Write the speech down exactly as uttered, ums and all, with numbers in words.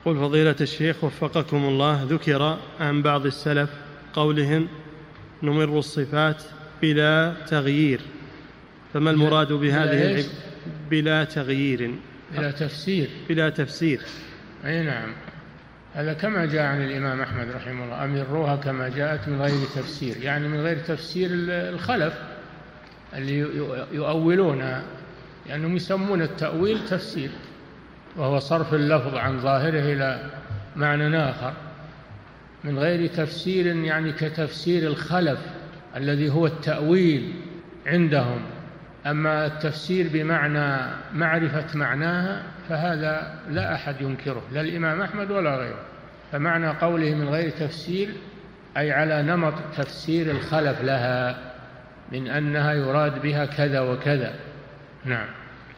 يقول فضيلة الشيخ وفقكم الله، ذكر عن بعض السلف قولهم نمر الصفات بلا تغيير، فما المراد بهذه العبارة؟ بلا تغيير، بلا تفسير، بلا تفسير. أي نعم، هذا كما جاء عن الإمام أحمد رحمه الله: أمروها كما جاءت من غير تفسير، يعني من غير تفسير الخلف اللي يؤولونها، لأنهم يسمون التأويل تفسير، وهو صرف اللفظ عن ظاهره إلى معنى آخر، من غير تفسير يعني كتفسير الخلف الذي هو التأويل عندهم. أما التفسير بمعنى معرفة معناها فهذا لا أحد ينكره، لا الإمام أحمد ولا غيره. فمعنى قوله من غير تفسير أي على نمط تفسير الخلف لها، من أنها يراد بها كذا وكذا. نعم.